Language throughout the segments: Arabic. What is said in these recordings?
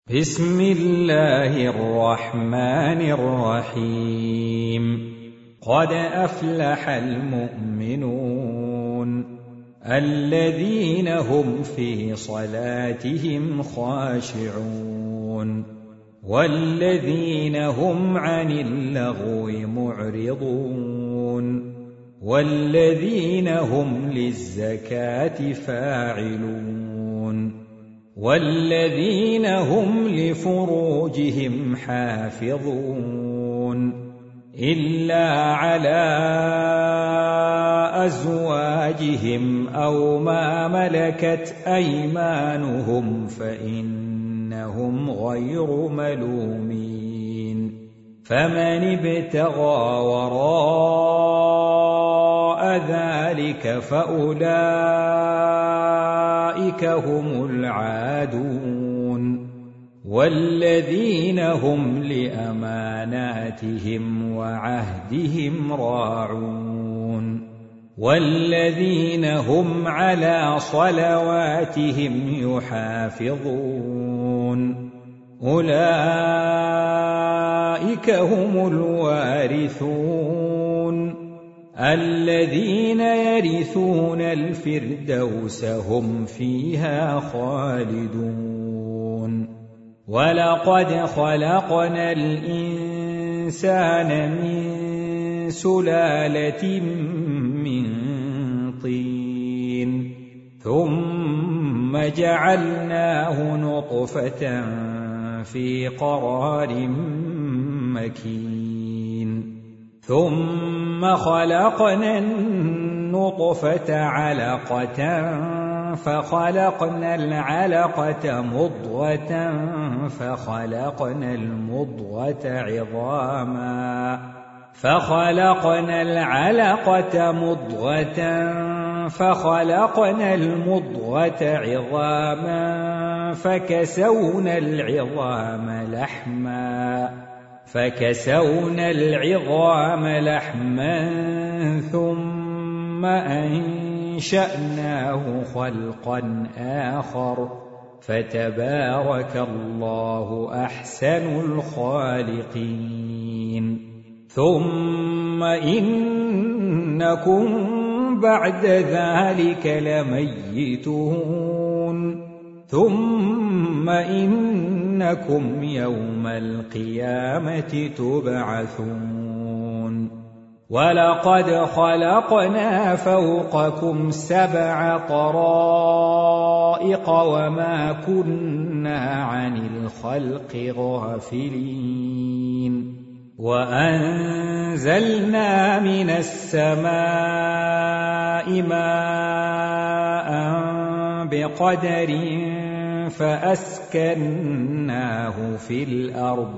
بسم الله الرحمن الرحيم. قد أفلح المؤمنون الذين هم في صلاتهم خاشعون والذين هم عن اللغو معرضون والذين هم للزكاة فاعلون والذين هم لفروجهم حافظون إلا على أزواجهم أو ما ملكت أيمانهم فإنهم غير ملومين. فمن ابتغى وراء ذلك فأولئك هم العادون والذين هم لأماناتهم وعهدهم راعون والذين هم على صلواتهم يحافظون أولئك هم الوارثون الذين يرثون الفردوس هم فيها خالدون. ولقد خلقنا الإنسان من سلالة من طين ثم جعلناه نطفة في قرار مكين ثم خلقنا النطفة علقة فخلقنا العلقة مضغة فخلقنا المضغة عظاما فخلقنا العلقة مضغة فخلقنا المضغة عظاما فكسونا العظام لحما ثم أنشأناه خلقا آخر فتبارك الله أحسن الخالقين. ثم إنكم بعد ذلك لميتون ثم إنكم يوم القيامة تبعثون. ولقد خلقنا فوقكم 7 طرائق وما كنا عن الخلق غافلين. وأنزلنا من السماء ماء بقدر فأسكناه في الأرض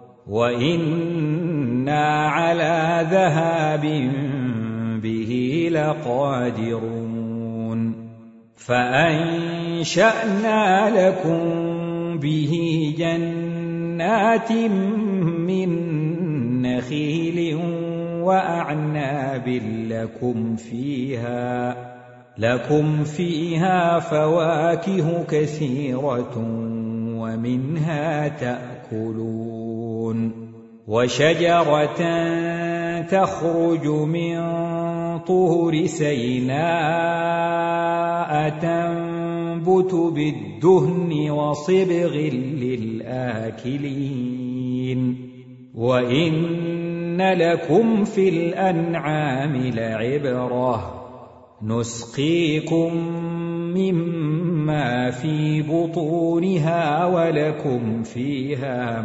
وإنا على ذهاب به لقادرون. فأنشأنا لكم به جنات من نخيل وأعناب لكم فيها فواكه كثيرة ومنها تأكلون. وشجرة تخرج من طور سيناء تنبت بالدهن وصبغ للآكلين. وإن لكم في الأنعام لعبرة نسقيكم مما في بطونها ولكم فيها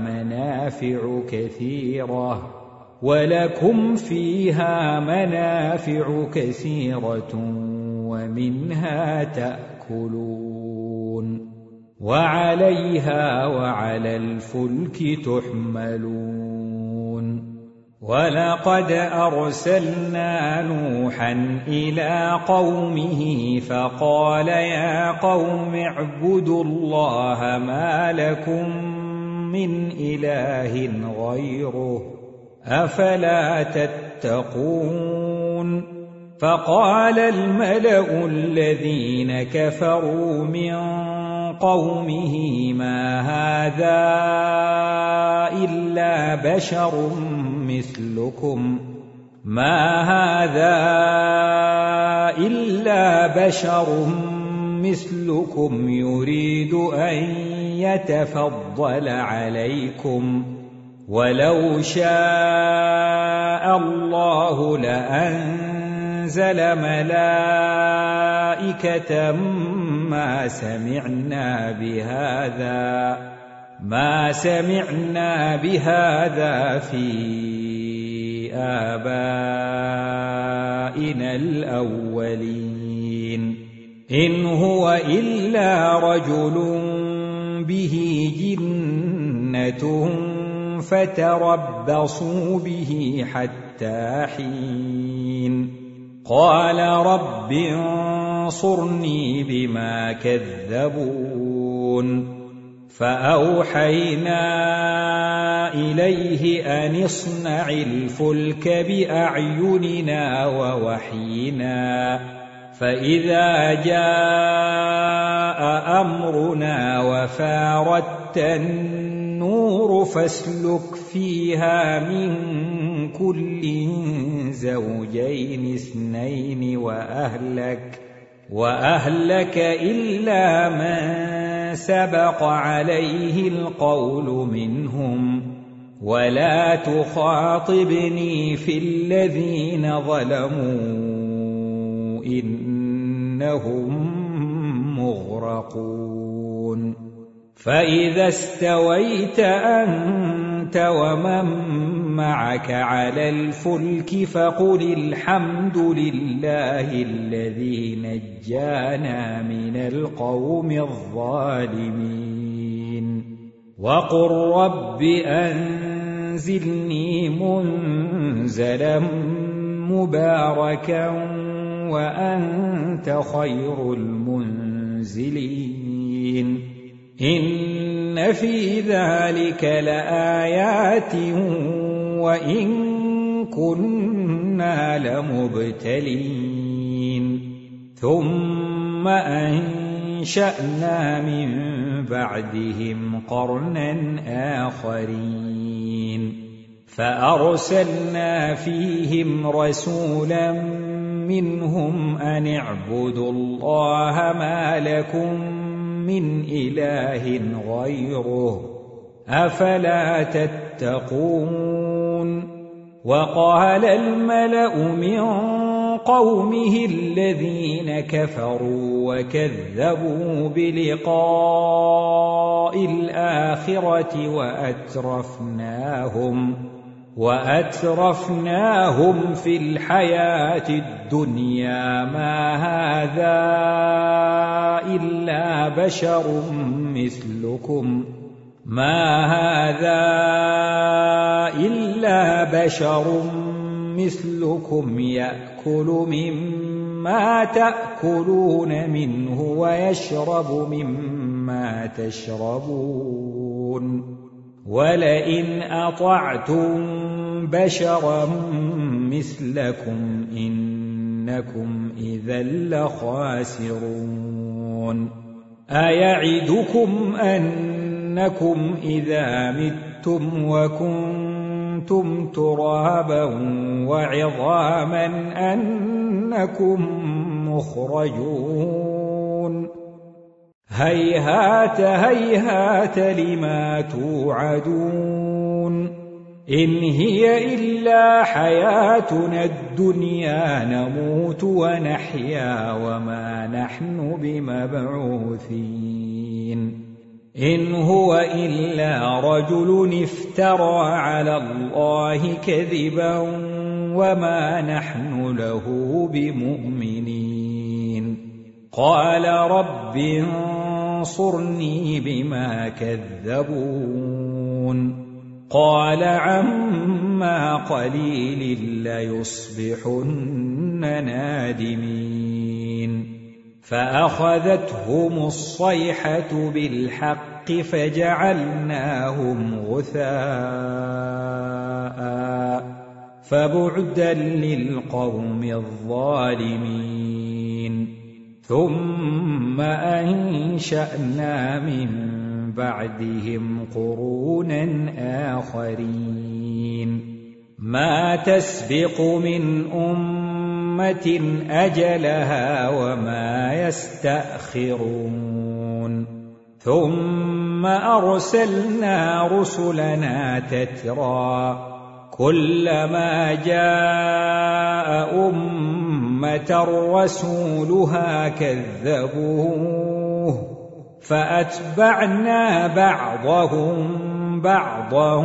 منافع كثيرة ومنها تأكلون وعليها وعلى الفلك تحملون. ولقد أرسلنا نوحا إلى قومه فقال يا قوم اعبدوا الله ما لكم من إله غيره أفلا تتقون. فقال الملأ الذين كفروا من قومه ما هذا إلا بشر مثلكم يريد أن يتفضل عليكم ولو شاء الله لأنزل ملائكة ما سمعنا بهذا في آبائنا الأولين إن هو إلا رجل به جنة فتربصوا به حتى حين قال رب انصرني بما كذبون فأوحينا إليه أن اصنع الفلك بأعيننا ووحينا فإذا جاء أمرنا وفاردت النور فاسلك فيها من كل زوجين اثنين وأهلك إلا من سبق عليه القول منهم ولا تخاطبني في الذين ظلموا إنهم مغرقون فإذا استويت أنت ومن معك على الفلك فقل الحمد لله الذي نجانا من القوم الظالمين وقل رب أنزلني منزلا مباركا وأنت خير المنزلين إن في ذلك لآيات وإن كنا لمبتلين ثم أنشأنا من بعدهم قرنا آخرين فأرسلنا فيهم رسولا منهم أن اعبدوا الله ما لكم من إله غيره أفلا تتقون وقال الملأ من قومه الذين كفروا وكذبوا بلقاء الآخرة وأترفناهم في الحياة الدنيا ما هذا إلا بشر مثلكم يأكل مما تأكلون منه ويشرب مما تشربون ولئن أطعتم بشرا مثلكم إنكم إذا لخاسرون أيعدكم أنكم إذا متم وكنتم ترابا وعظاما أنكم مخرجون هيهات هيهات لما توعدون إن هي إلا حياتنا الدنيا نموت ونحيا وما نحن بمبعوثين إن هو إلا رجل افترى على الله كذبا وما نحن له بمؤمنين قال رب انصرني بما كذبون قال عما قليل ليصبحن نادمين فأخذتهم الصيحة بالحق فجعلناهم غثاء فبعدا للقوم الظالمين ثم أنشأنا من بعدهم قرونا آخرين ما تسبق من أمة أجلها وما يستأخرون ثم أرسلنا رسلنا تترى كلما جاء أمة رسولها كذبوه فأتبعنا بعضهم بعضا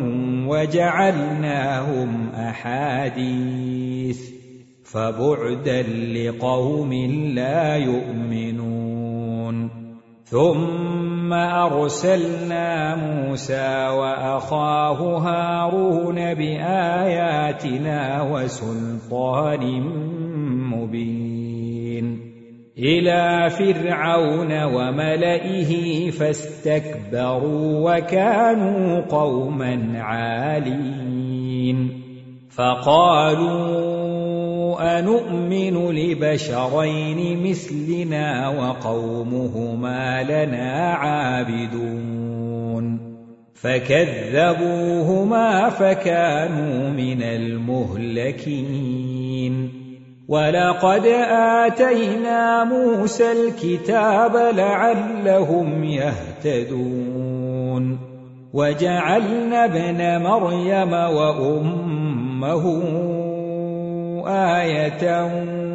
وجعلناهم أحاديث فبعدا لقوم لا يؤمنون ثم أرسلنا موسى وأخاه هارون بآياتنا وسلطان مبين إلى فرعون وملئه فاستكبروا وكانوا قوما عالين فقالوا أنؤمن لبشرين مثلنا وقومهما لنا عابدون فكذبوهما فكانوا من المهلكين ولقد آتينا موسى الكتاب لعلهم يهتدون وجعلنا ابن مريم وأمه آية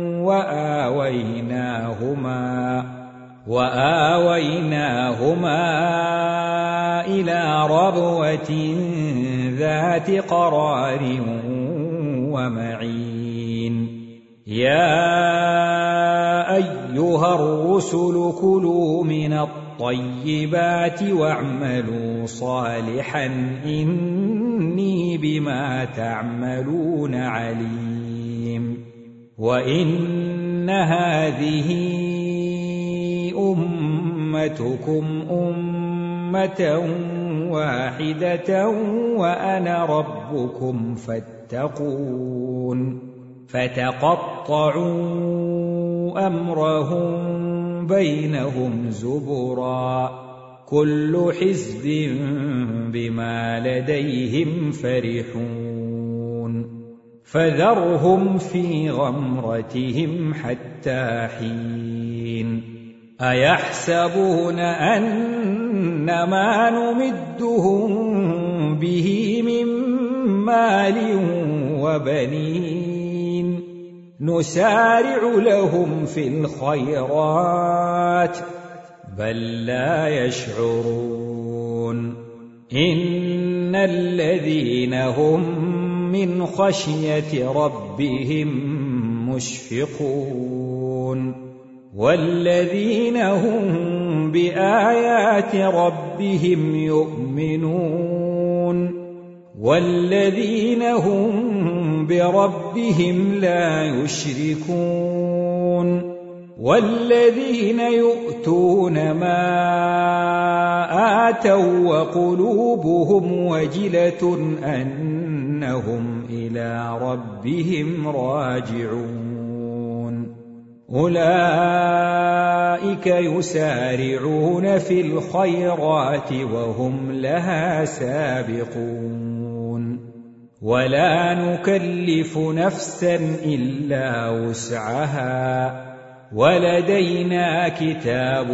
وآويناهما إلى ربوة ذات قرار ومعين يا أيها الرسل كلوا من الطيبات واعملوا صالحا إني بما تعملون عليم وإن هذه أمتكم أمة واحدة وأنا ربكم فاتقون فتقطعوا أمرهم بينهم زبرا كل حزب بما لديهم فرحون فذرهم في غمرتهم حتى حين أيحسبون أن ما نمدهم به من مال وبنين نسارع لهم في الخيرات بل لا يشعرون إن الذين هم من خشية ربهم مشفقون والذين هم بآيات ربهم يؤمنون والذين هم بربهم لا يشركون والذين يؤتون ما آتوا وقلوبهم وجلة أنهم إلى ربهم راجعون أولئك يسارعون في الخيرات وهم لها سابقون ولا نكلف نفسا إلا وسعها ولدينا كتاب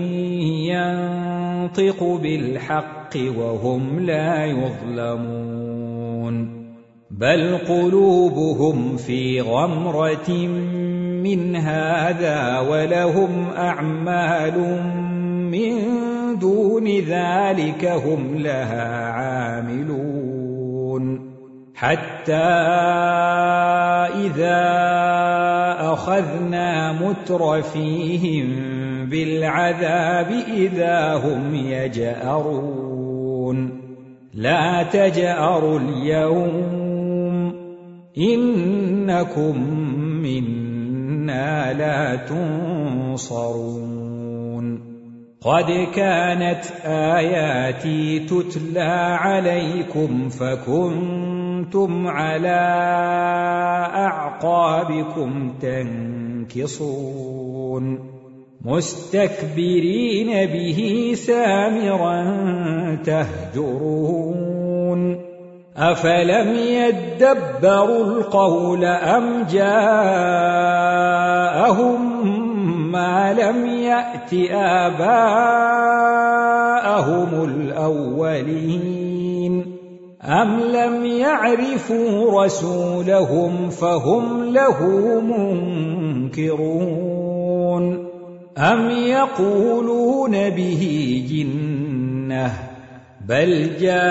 ينطق بالحق وهم لا يظلمون بل قلوبهم في غمرة من هذا ولهم أعمال من دون ذلك هم لها عاملون حتى إذا أخذنا مترفيهم بالعذاب إذا هم يجأرون لا تجأروا اليوم إنكم منا لا تنصرون قد كانت آياتي تتلى عليكم فكنتم على أعقابكم تنكصون تنكصون مستكبرين به سامرا تهجرون أفلم يدبروا القول أم جاءهم ما لم يأت آباءهم الأولين أم لم يعرفوا رسولهم فهم له منكرون أم يقولون به جنة بل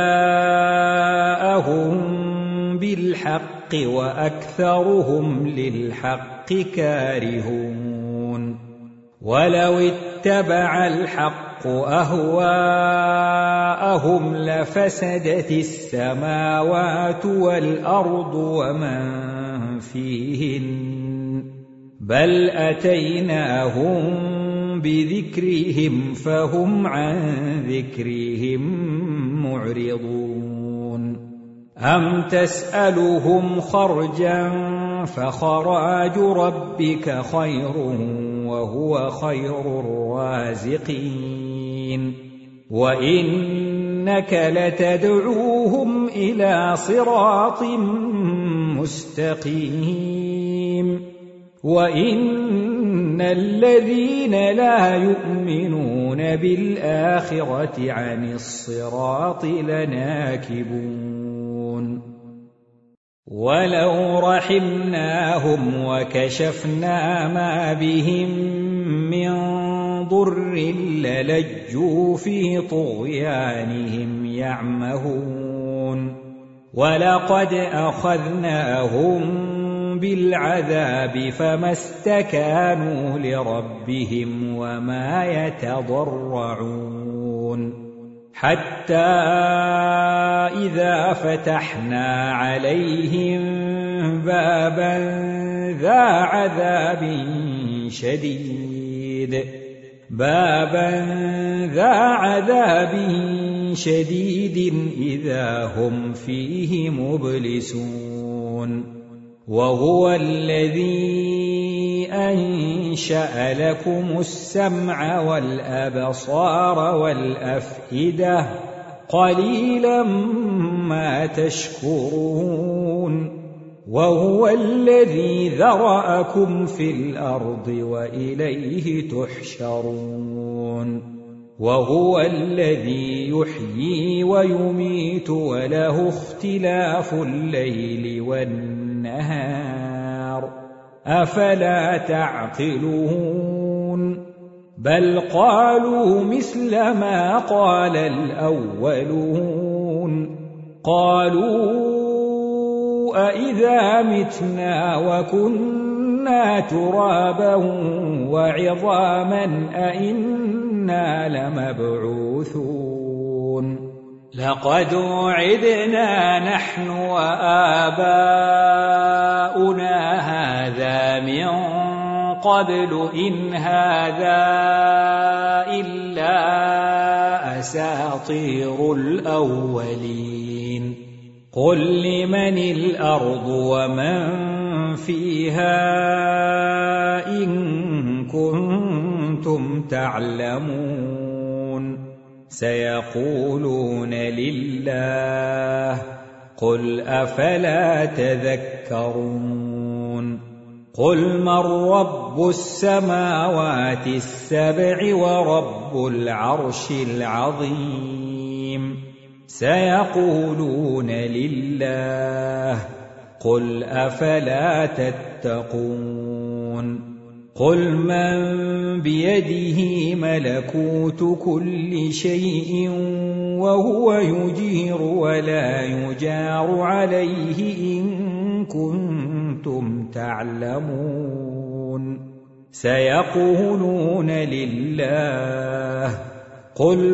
جاءهم بالحق وأكثرهم للحق كارهون ولو اتبع الحق أهواءهم لفسدت السماوات والأرض ومن فيهن بل أتيناهم بذكرهم فهم عن ذكرهم معرضون أم تسألهم خرجا فخراج ربك خير وهو خير الرازقين وإنك لتدعوهم إلى صراط مستقيم وإن الذين لا يؤمنون بالآخرة عن الصراط لناكبون ولو رحمناهم وكشفنا ما بهم من ضر للجوا في طغيانهم يعمهون ولقد أخذناهم بالعذاب فما استكانوا لربهم وما يتضرعون حتى إذا فتحنا عليهم بابا ذا عذاب شديد إذا هم فيه مبلسون وهو الذي أنشأ لكم السمع والأبصار والأفئدة قليلا ما تشكرون وهو الذي ذرأكم في الأرض وإليه تحشرون وهو الذي يحيي ويميت وله اختلاف الليل والنهار أفلا تعقلون بل قالوا مثل ما قال الأولون قالوا أإذا متنا وكنا ترابا وعظاما أإنا لمبعوثون لقد وعدنا نحن وآباؤنا هذا من قبل إن هذا إلا أساطير الأولين قل لمن الأرض ومن فيها إن كنتم تعلمون سيقولون لله قل أفلا تذكرون قل من رب السماوات السبع ورب العرش العظيم سيقولون لله قل أفلا تتقون قل من بيده ملكوت كل شيء وهو يجير ولا يجار عليه إن كنتم تعلمون سيقولون لله قل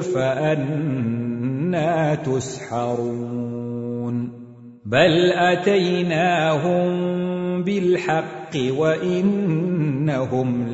فأنى تسحرون بل أتيناهم بالحق وإنهم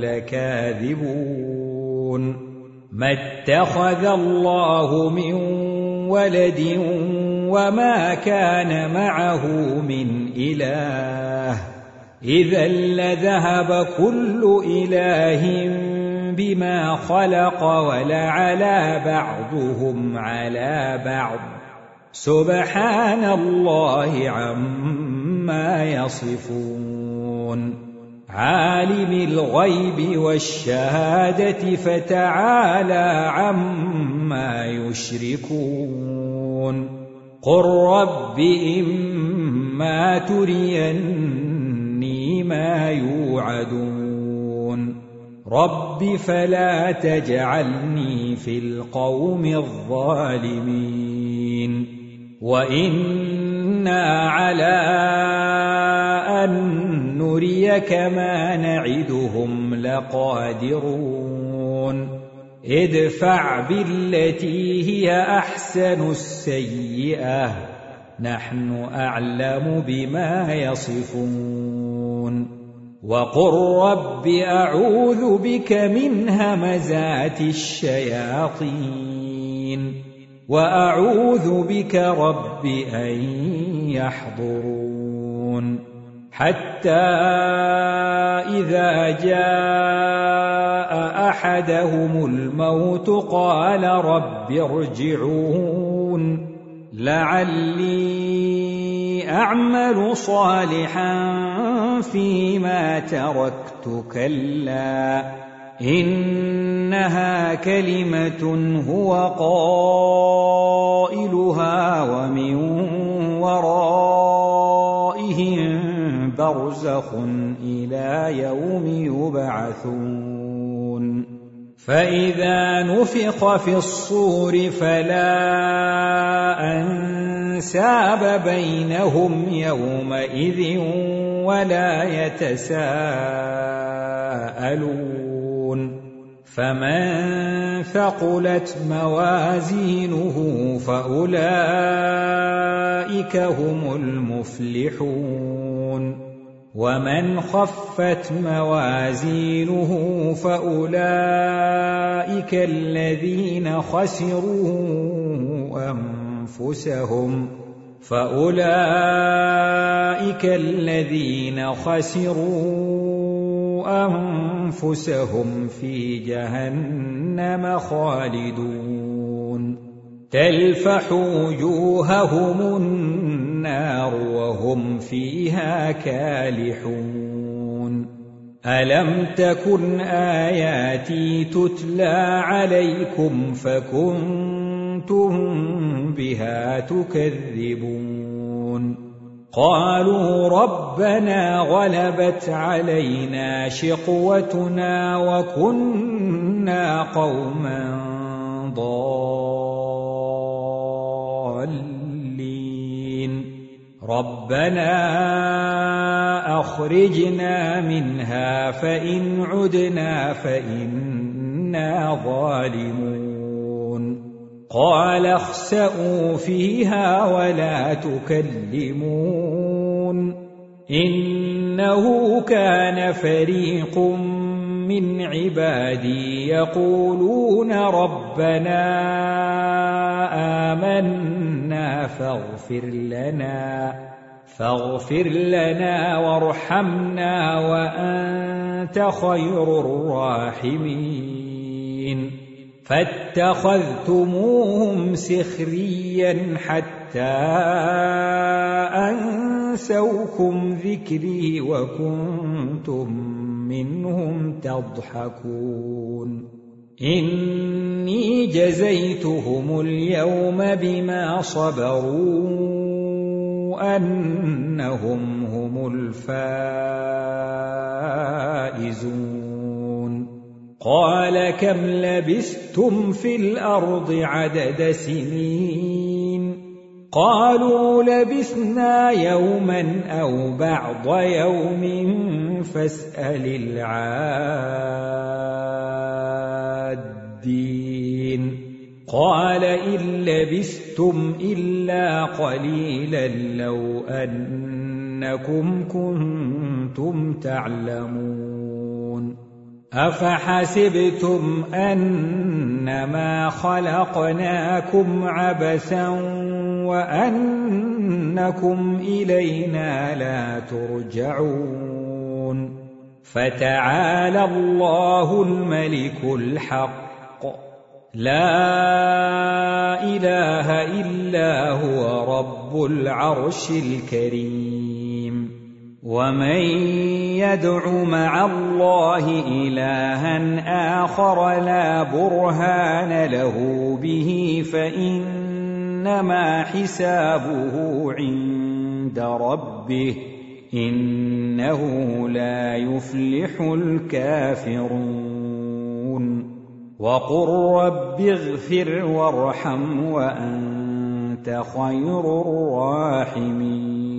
لكاذبون ما اتخذ الله من ولد وما كان معه من إله إذا لذهب كل إله بما خلق ولعلى بعضهم على بعض سبحان الله عما يصفون عالم الغيب والشهادة فتعالى عما يشركون قل رب إما تريني ما يوعدون رب فلا تجعلني في القوم الظالمين وإنا على أن نريك ما نعدهم لقادرون ادفع بالتي هي أحسن السيئة نحن أعلم بما يصفون وقل رب أعوذ بك من همزات الشياطين وأعوذ بك رب أن يحضرون حتى إذا جاء أحدهم الموت قال رب ارجعون لعلي أعمل صالحا فيما تركت كلا إنها كلمة هو قائلها ومن ورائهم برزخ إلى يوم يبعثون فإذا نفخ في الصور فلا أنساب بينهم يومئذ ولا يتساءلون فمن ثقلت موازينه فأولئك هم المفلحون ومن خفت موازينه فأولئك الذين خسروا أنفسهم في جهنم خالدون تلفح وجوههم النار وهم فيها كالحون ألم تكن آياتي تتلى عليكم فكنتم بها تكذبون قالوا ربنا غلبت علينا شقوتنا وكنا قوما ضالين ربنا أخرجنا منها فإن عدنا فإنا ظالمون قال اخسئوا فيها ولا تكلمون إنه كان فريق من عبادي يقولون ربنا آمنا فاغفر لنا وارحمنا وأنت خير الراحمين فاتخذتموهم سخريا حتى أنسوكم ذكري وكنتم منهم تضحكون إني جزيتهم اليوم بما صبروا أنهم هم الفائزون قال كم لبثتم في الأرض عدد سنين قالوا لبثنا يوما أو بعض يوم فاسأل العادين قال إن لبثتم إلا قليلا لو أنكم كنتم تعلمون أفحسبتم أنما خلقناكم عبثا وأنكم إلينا لا ترجعون فتعالى الله الملك الحق لا إله إلا هو رب العرش الكريم ومن يدع مع الله إلها آخر لا برهان له به فإنما حسابه عند ربه إنه لا يفلح الكافرون وقل رب اغفر وارحم وأنت خير الراحمين